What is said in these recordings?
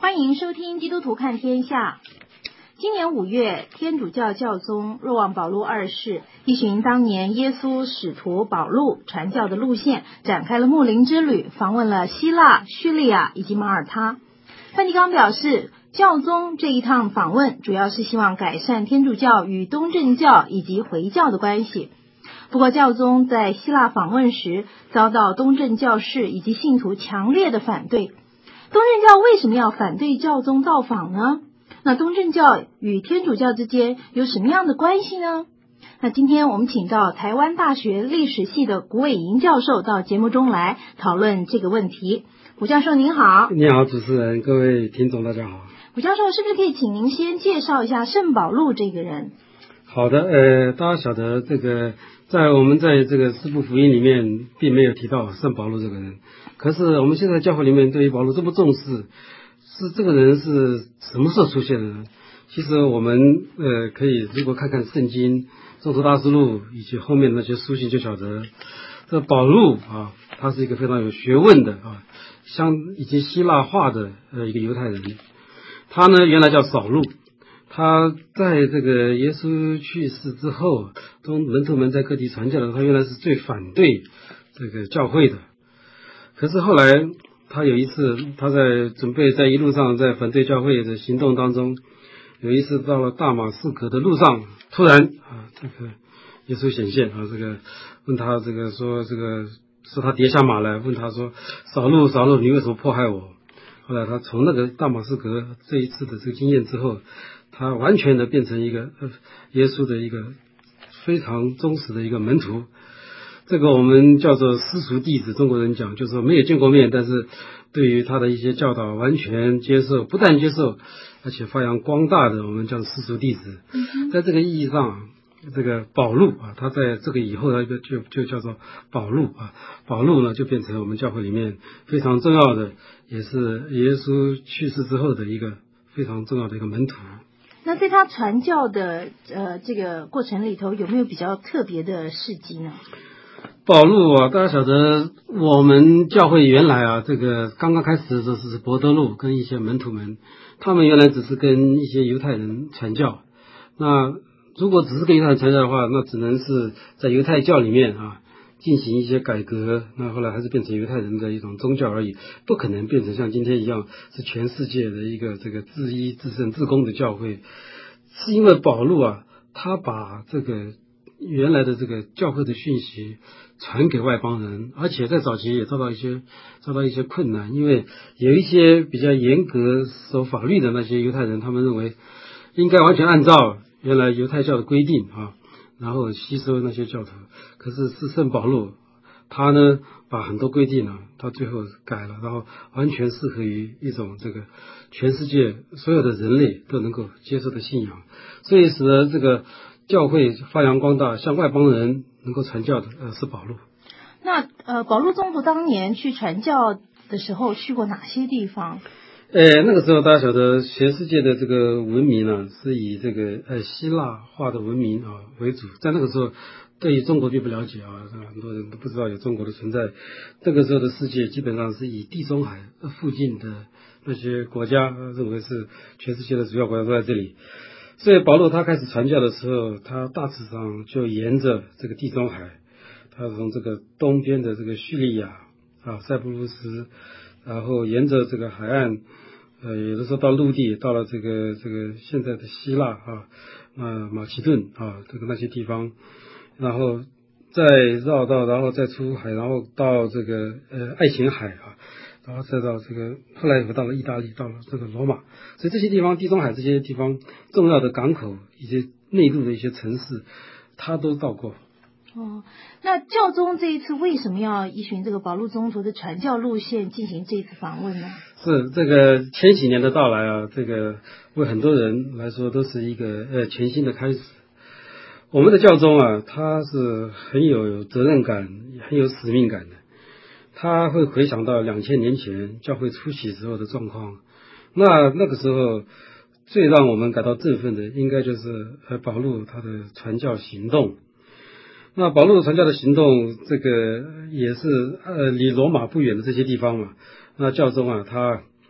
欢迎收听基督徒看天下。今年5月，天主教教宗若望保禄二世依循当年耶稣使徒保禄传教的路线，展开了牧灵之旅，访问了希腊、叙利亚以及马耳他。梵蒂冈表示，教宗这一趟访问主要是希望改善天主教与东正教以及回教的关系。不过，教宗在希腊访问时遭到东正教士以及信徒强烈的反对。东正教为什么要反对教宗到访呢？那东正教与天主教之间有什么样的关系呢？那今天我们请到台湾大学历史系的古伟莹教授到节目中来讨论这个问题。胡教授您好。 你好，主持人，各位听众大家好。 胡教授，是不是可以请您先介绍一下圣保禄这个人？ 好的，大家晓得这个，我们在这个四部福音里面并没有提到圣保禄这个人，可是我们现在教会里面对于保禄这么重视，是这个人是什么时候出现的呢？其实我们可以如果看看圣经、宗徒大事录以及后面那些书信，就晓得这保禄啊，他是一个非常有学问的啊，已经希腊化的一个犹太人。他呢原来叫扫路。他在这个耶稣去世之后，门徒们在各地传教的时候，他原来是最反对这个教会的。可是后来他有一次，他在准备在一路上在反对教会的行动当中，有一次到了大马士革的路上，突然这个耶稣显现这个问他这个说他跌下马来，问他说扫路扫路，你为什么迫害我？后来他从那个大马士革这一次的这个经验之后，他完全的变成一个耶稣的一个非常忠实的一个门徒。这个我们叫做私塾弟子，中国人讲就是说没有见过面，但是对于他的一些教导完全接受，不但接受而且发扬光大的，我们叫私塾弟子。在这个意义上，这个保禄他在这个以后呢就叫做保禄保禄呢就变成我们教会里面非常重要的，也是耶稣去世之后的一个非常重要的一个门徒。 那在他传教的这个过程里头，有没有比较特别的事迹呢？ 保禄大家晓得我们教会原来这个刚刚开始的时候是伯多禄跟一些门徒们，他们原来只是跟一些犹太人传教。那如果只是跟犹太人传教的话，那只能是在犹太教里面进行一些改革，那后来还是变成犹太人的一种宗教而已，不可能变成像今天一样是全世界的一个这个自医自胜自公的教会。是因为保禄他把这个原来的这个教会的讯息传给外邦人，而且在早期也遭到一些困难，因为有一些比较严格守法律的那些犹太人，他们认为应该完全按照原来犹太教的规定然后吸收那些教徒。可是圣保禄他呢把很多规定他最后改了，然后完全适合于一种这个全世界所有的人类都能够接受的信仰，所以使得这个教会发扬光大，向外邦人能够传教的是保禄。 那保禄宗徒当年去传教的时候去过哪些地方？ 那个时候大家晓得全世界的这个文明是以这个希腊化的文明为主。在那个时候对于中国并不了解很多人都不知道有中国的存在。这个时候的世界基本上是以地中海附近的那些国家认为是全世界的主要国家都在这里。所以保禄他开始传教的时候，他大致上就沿着这个地中海，他从这个东边的这个叙利亚塞浦路斯，然后沿着这个海岸有的时候到陆地，到了这个现在的希腊马其顿这个那些地方，然后再绕到，然后再出海，然后到这个爱琴海然后再到这个后来又到了意大利，到了这个罗马。所以这些地方，地中海这些地方重要的港口，一些内陆的一些城市他都到过。 那教宗这一次为什么要依循这个保禄宗徒的传教路线进行这次访问呢？ 是这个千禧年的到来这个为很多人来说都是一个全新的开始。我们的教宗他是很有责任感，很有使命感的。他会回想到2000年前教会初期时候的状况，那个时候最让我们感到振奋的应该就是保禄他的传教行动。那保禄传教的行动，这个也是离罗马不远的这些地方嘛。那教宗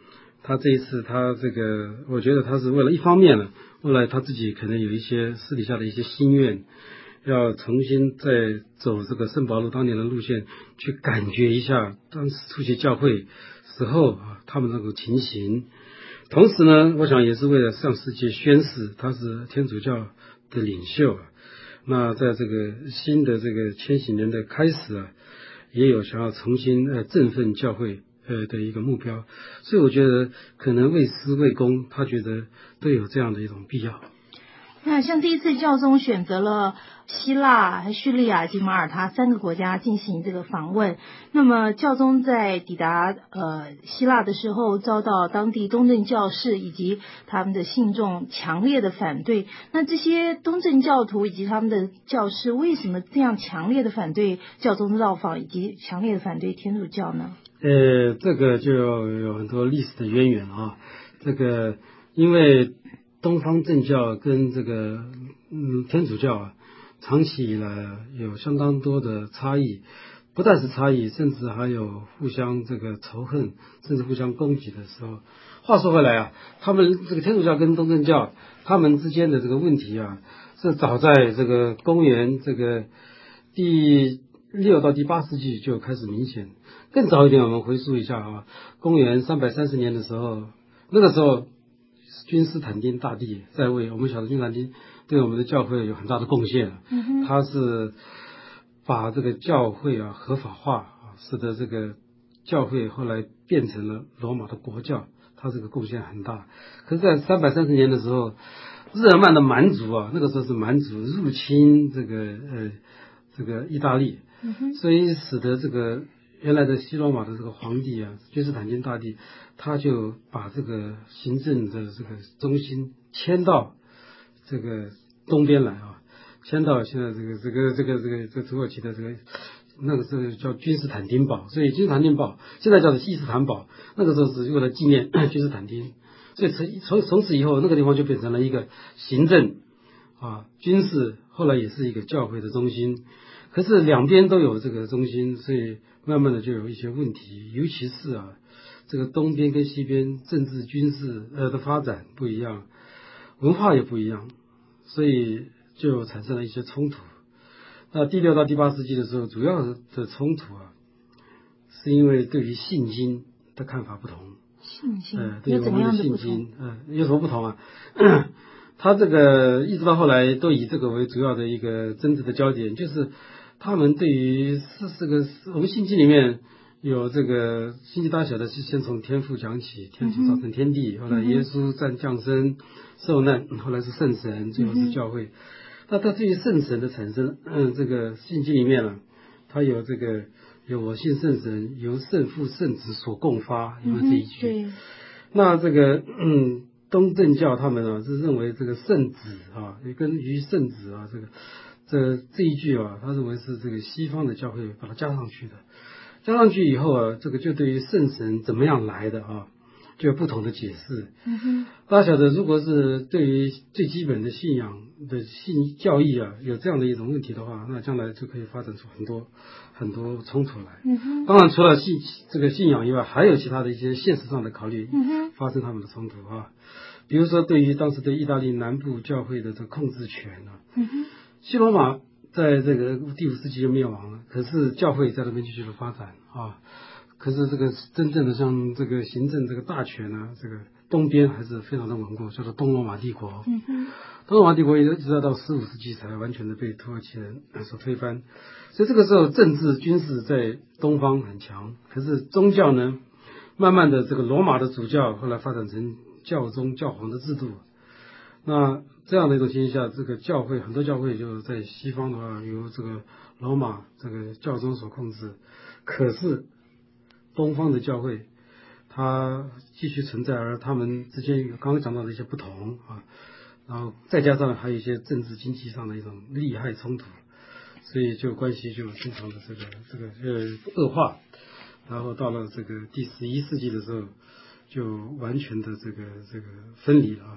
他这一次他这个，我觉得他是为了一方面呢，后来他自己可能有一些私底下的一些心愿，要重新再走这个圣保罗当年的路线，去感觉一下当时初期教会时候他们那种情形。同时呢，我想也是为了向世界宣示他是天主教的领袖。那在这个新的这个千禧年的开始也有想要重新振奋教会的一个目标。所以我觉得可能为私为公，他觉得都有这样的一种必要。 那像这一次教宗选择了希腊、叙利亚及马耳他3个国家进行这个访问，那么教宗在抵达希腊的时候，遭到当地东正教士以及他们的信众强烈的反对。那这些东正教徒以及他们的教士为什么这样强烈的反对教宗的到访，以及强烈的反对天主教呢？ 这个就有很多历史的渊源这个因为东方正教跟这个天主教长期以来有相当多的差异，不但是差异，甚至还有互相这个仇恨，甚至互相攻击的时候。话说回来他们这个天主教跟东正教他们之间的这个问题是早在这个公元这个第6到第8世纪就开始明显。更早一点，我们回溯一下公元330年的时候，那个时候君士坦丁大帝在位，我们晓得君士坦丁对我们的教会有很大的贡献他是把这个教会合法化使得这个教会后来变成了罗马的国教，他这个贡献很大。可是在330年的时候，日耳曼的蛮族那个时候是蛮族入侵这个意大利所以使得这个原来的西罗马的这个皇帝君士坦丁大帝，他就把这个行政的这个中心迁到这个东边来迁到现在这个土耳其的这个那个时候叫君士坦丁堡，所以君士坦丁堡现在叫做伊斯坦堡，那个时候是为了纪念君士坦丁，所以从此以后那个地方就变成了一个行政军事，后来也是一个教会的中心。可是两边都有这个中心，所以慢慢的就有一些问题，尤其是这个东边跟西边政治军事的发展不一样，文化也不一样，所以就产生了一些冲突。那第6到第8世纪的时候，主要的冲突是因为对于信经的看法不同。 信经对有怎么样的信经有什么不同他这个一直到后来都以这个为主要的一个争执的焦点，就是他们对于我们信经里面有这个星际大小的是先从天父讲起，天主造成天地，后来耶稣降生受难，后来是圣神，最后是教会。那他对于圣神的产生这个信经里面他有这个有我信圣神由圣父圣子所共发，有这一句对。 那这个东正教他们是认为这个圣子也跟于圣子这一句他认为是这个西方的教会把它加上去的。加上去以后这个就对于圣神怎么样来的就有不同的解释。大家晓得，如果是对于最基本的信仰的教义有这样的一种问题的话，那将来就可以发展出很多很多冲突来。当然除了这个信仰以外，还有其他的一些现实上的考虑发生他们的冲突比如说对于当时对意大利南部教会的这个控制权西罗马在这个第5世纪就灭亡了，可是教会在那边继续的发展可是这个真正的像这个行政这个大权这个东边还是非常的稳固，叫做东罗马帝国。东罗马帝国一直到15世纪才完全的被土耳其人所推翻，所以这个时候政治军事在东方很强，可是宗教呢，慢慢的这个罗马的主教后来发展成教宗教皇的制度。那这样的一种情形下，这个教会很多教会就在西方的话由这个罗马这个教宗所控制，可是东方的教会它继续存在，而他们之间有刚刚讲到的一些不同然后再加上还有一些政治经济上的一种利害冲突，所以就关系就经常的这个恶化，然后到了这个第11世纪的时候就完全的这个分离了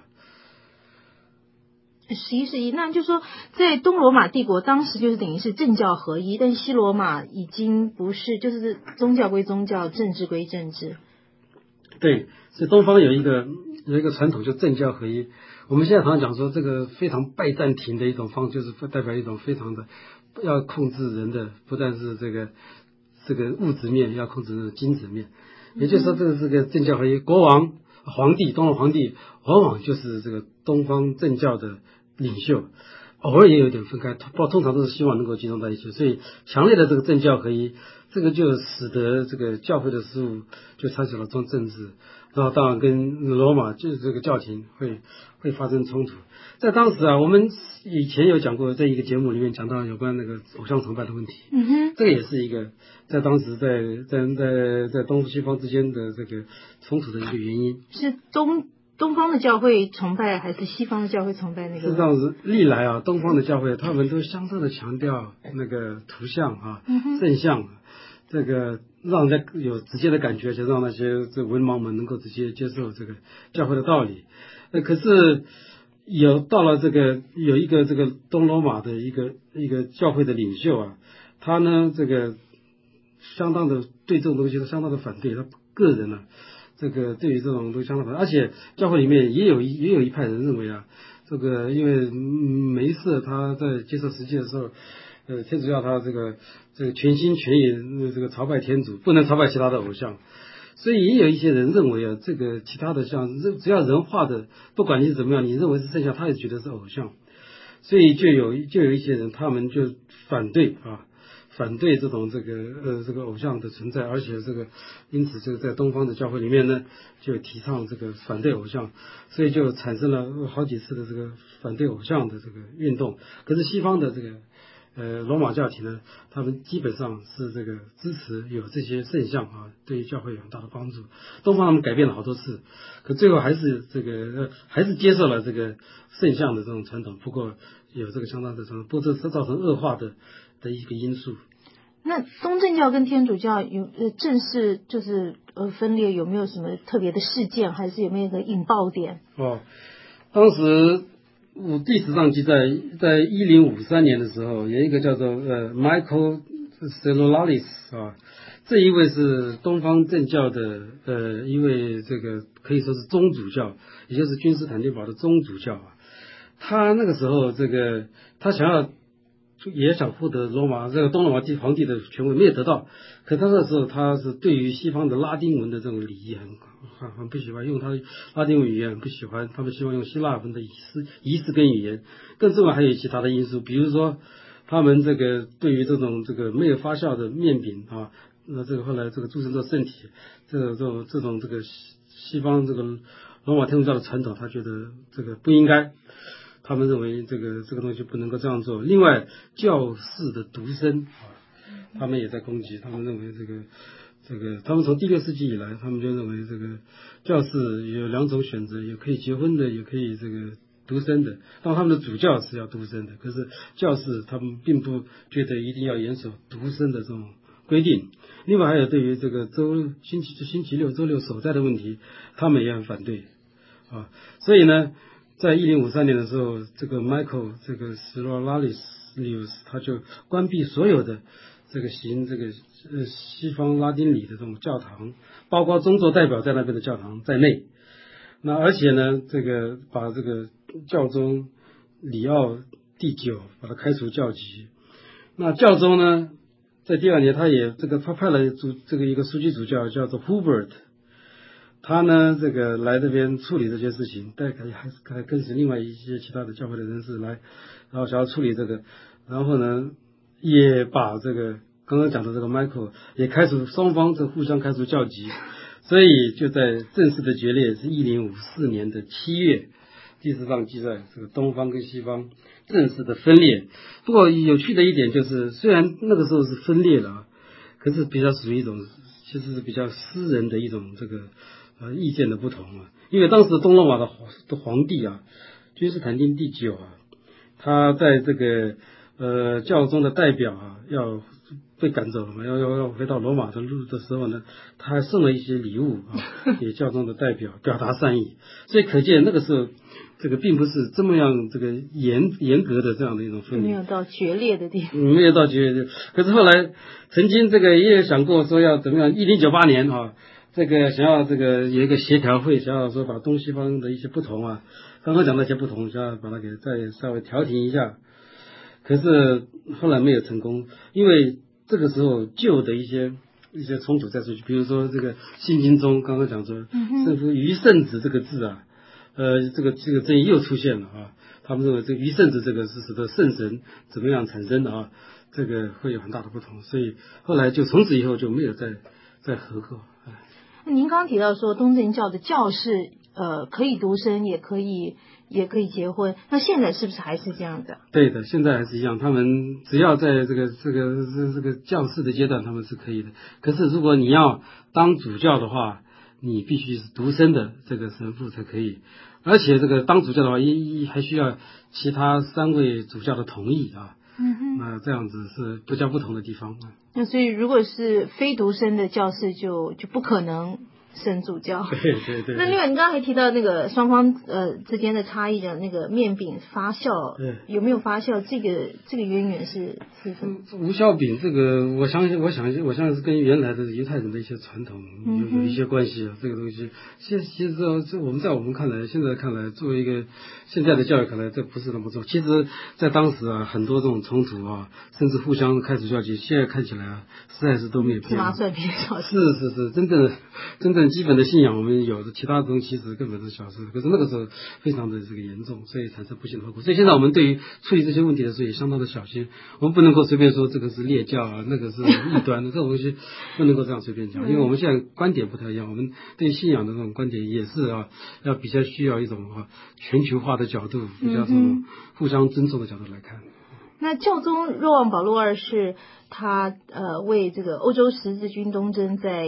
11世纪，那就是说在东罗马帝国当时就是等于是政教合一，但西罗马已经不是，就是宗教归宗教，政治归政治。 对，所以东方有一个传统，就政教合一。我们现在常常讲说，这个非常拜占庭的一种方，就是代表一种非常的要控制人的，不但是这个物质面，要控制精神面。也就是说，这个政教合一，国王、皇帝、东方皇帝往往就是这个东方政教的领袖。偶尔也有点分开，通常都是希望能够集中在一起，所以强烈的这个政教合一，这个就使得这个教会的事务就参与了中政治，然后当然跟罗马就是这个教廷会发生冲突。在当时啊，我们以前有讲过，在一个节目里面讲到有关那个偶像崇拜的问题，这个也是一个在当时在东西方之间的这个冲突的一个原因。 是东方的教会崇拜还是西方的教会崇拜那个？ 是这样子，历来啊，东方的教会他们都相当的强调那个图像啊、圣像，这个让人家有直接的感觉，就让那些这文盲们能够直接接受这个教会的道理。可是到了有一个这个东罗马的一个教会的领袖啊，他呢这个相当的对这种东西都相当的反对，他个人呢。这个对于这种东西相当反对，而且教会里面也有一派人认为啊，这个因为梅瑟他在接受实际的时候，天主教他这个全心全意这个朝拜天主，不能朝拜其他的偶像，所以也有一些人认为啊，这个其他的像只要人画的，不管你是怎么样，你认为是圣像，他也觉得是偶像，所以就有一些人他们就反对这种这个偶像的存在，而且因此这个在东方的教会里面呢，就提倡这个反对偶像，所以就产生了好几次的这个反对偶像的这个运动。可是西方的这个罗马教廷呢，他们基本上是这个支持有这些圣像啊，对于教会有很大的帮助。东方他们改变了好多次，可最后还是还是接受了这个圣像的这种传统，不过有这个相当的传统，不过这造成恶化的一个因素。 那东正教跟天主教有正式就是分裂，有没有什么特别的事件，还是有没有一个引爆点？ 当时历史上记载，在1053年的时候，有一个叫做Michael Cerulalis 啊，这一位是东方正教的一位这个可以说是宗主教，也就是君士坦丁堡的宗主教啊。他那个时候他也想获得东罗马皇帝的权位，没有得到。可他那时候他是对于西方的拉丁文的这种礼仪很不喜欢，用他拉丁文语言很不喜欢，他们希望用希腊文的仪式跟语言。更重要还有其他的因素，比如说他们这个对于这种没有发酵的面饼啊，后来这个铸成做圣体，这种西方这个罗马天主教的传统，他觉得这个不应该。他们认为这个东西不能够这样做。另外，教士的独身他们也在攻击。他们认为他们从第6世纪以来，他们就认为这个教士有2种选择，也可以结婚的，也可以这个独身的。当然，他们的主教是要独身的，可是教士他们并不觉得一定要严守独身的这种规定。另外，还有对于这个星期六周六守斋的问题，他们也很反对所以呢。在1053年的时候，这个 Michael Cerulalis 他就关闭所有的行西方拉丁礼的这种教堂，包括宗座代表在那边的教堂在内。那而且呢，把教宗里奥第9把他开除教籍。那教宗呢，在第2年他派了一个书记主教叫做 Hubert。他呢，来这边处理这些事情，还跟随另外一些其他的教会的人士来，然后想要处理然后呢，也把刚刚讲的Michael 也双方互相开除教籍，所以就在正式的决裂是1054年的7月，历史上记载东方跟西方正式的分裂。不过有趣的一点就是，虽然那个时候是分裂了可是比较属于一种其实是比较私人的一种意见的不同因为当时东罗马的皇帝君士坦丁第9他在教宗的代表要被赶走了嘛，要回到罗马的路的时候呢，他还送了一些礼物给教宗的代表表达善意，所以可见那个时候并不是这么样严格的这样的一种分离， 没有到决裂的地方， 没有到决裂。可是后来曾经也有想过说要怎么样，1098年这个想要这个有一个协调会，想要说把东西方的一些不同啊，刚刚讲那些不同，想要把它给再稍微调停一下，可是后来没有成功，因为这个时候旧的一些冲突在出去，比如说这个信经中刚刚讲说圣父于圣子这个字啊，这个争议又出现了啊，他们认为这个于圣子这个是使得圣神怎么样产生的啊，这个会有很大的不同，所以后来就从此以后就没有再合过。 您刚刚提到说东正教的教士可以独身，也可以结婚，那现在是不是还是这样的？ 对的，现在还是一样，他们只要在这个教士的阶段，他们是可以的。可是如果你要当主教的话，你必须是独身的这个神父才可以，而且这个当主教的话，还需要其他3位主教的同意啊。那这样子是不加不同的地方。 那所以如果是非独身的教士就不可能升主教。 对。 那另外，你刚刚还提到那个双方之间的差异的那个面饼发酵，有没有发酵？这个渊源是什么？ 无酵饼这个，我相信是跟原来的犹太人的一些传统有一些关系啊。这个东西，其实这我们看来，现在看来，作为一个现在的教育看来，这不是那么重要。其实，在当时啊，很多这种冲突啊，甚至互相开除教籍，现在看起来啊，实在是都没有变。 芝麻蒜皮小事。 是，真正基本的信仰我们有的，其他东西其实根本是小事。可是那个时候非常的这个严重，所以产生不幸的后果。所以现在我们对于处理这些问题的时候也相当的小心，我们不能够随便说这个是猎教啊，那个是异端的，这种东西不能够这样随便讲，因为我们现在观点不太一样，我们对信仰的这种观点也是啊，要比较需要一种全球化的角度，比较这种互相尊重的角度来看。 那教宗若望保禄二世他为这个欧洲十字军东征在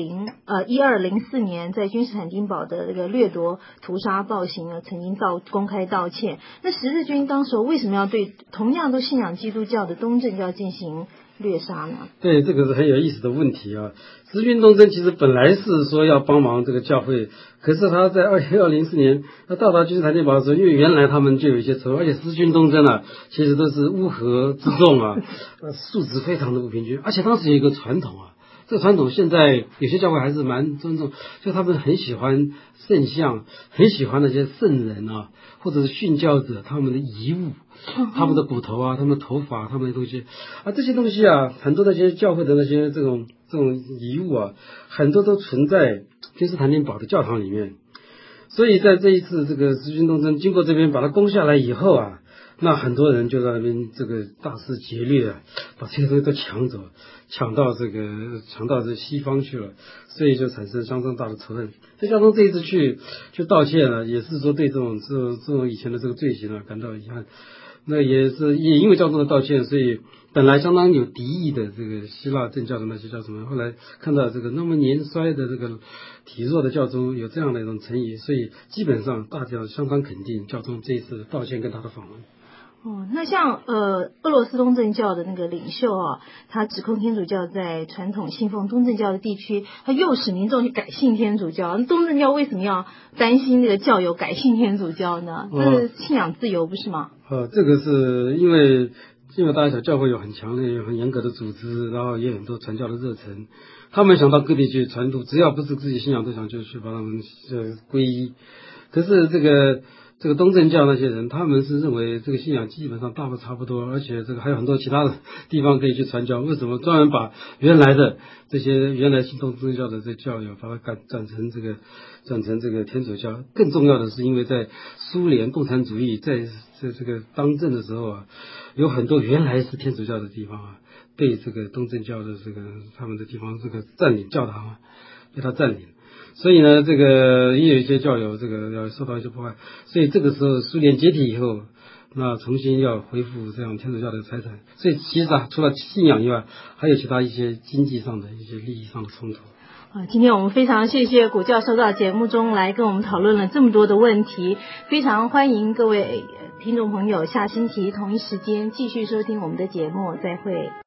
1204年在君士坦丁堡的这个掠夺屠杀暴行曾经公开道歉。那十字军当时为什么要对同样都信仰基督教的东正教进行掠杀呢？ 对，这个是很有意思的问题啊。十字军东征其实本来是说要帮忙这个教会，可是他在1204年他到达君士坦丁堡的时候，因为原来他们就有一些仇，而且十字军东征啊，其实都是乌合之众啊，素质非常的不平均，而且当时有一个传统啊。这个传统现在有些教会还是蛮尊重，就他们很喜欢圣像，很喜欢那些圣人啊，或者是殉教者他们的遗物，他们的骨头啊，他们的头发，他们的东西啊，这些东西啊，很多那些教会的那些这种遗物啊，很多都存在君士坦丁堡的教堂里面。所以在这一次这个十字军东征经过这边把它攻下来以后啊，那很多人就在那边这个大肆劫掠啊，把这些东西都抢到这西方去了，所以就产生相当大的仇恨。这教宗这一次去道歉了，也是说对这种以前的这个罪行啊感到遗憾。那也因为教宗的道歉，所以本来相当有敌意的这个希腊正教的那些教宗，后来看到这个那么年衰的这个体弱的教宗有这样的一种诚意，所以基本上大家相当肯定教宗这一次道歉跟他的访问。 那像俄罗斯东正教的那个领袖啊，他指控天主教在传统信奉东正教的地区，他诱使民众去改信天主教。东正教为什么要担心这个教友改信天主教呢？这是信仰自由不是吗？ 这个是因为大家晓得教会有很强烈、很严格的组织，然后也有很多传教的热忱，他们想到各地去传渡，只要不是自己信仰都想就去把他们皈依。可是这个东正教那些人，他们是认为这个信仰基本上大部差不多，而且这个还有很多其他的地方可以去传教。为什么专门把原来信东正教的这教友把它转成这个天主教？更重要的是，因为在苏联共产主义在这个当政的时候啊，有很多原来是天主教的地方啊，被这个东正教的这个他们的地方这个占领教堂啊，被他占领。所以呢，这个也有一些教友这个要受到一些破坏，所以这个时候苏联解体以后，那重新要恢复这样天主教的财产，所以其实除了信仰以外，还有其他一些经济上的一些利益上的冲突。 今天我们非常谢谢古教授到节目中来跟我们讨论了这么多的问题，非常欢迎各位听众朋友下星期同一时间继续收听我们的节目，再会。